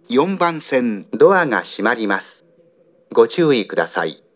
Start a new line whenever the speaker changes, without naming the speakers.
4番線ドアが閉まります。ご注意ください。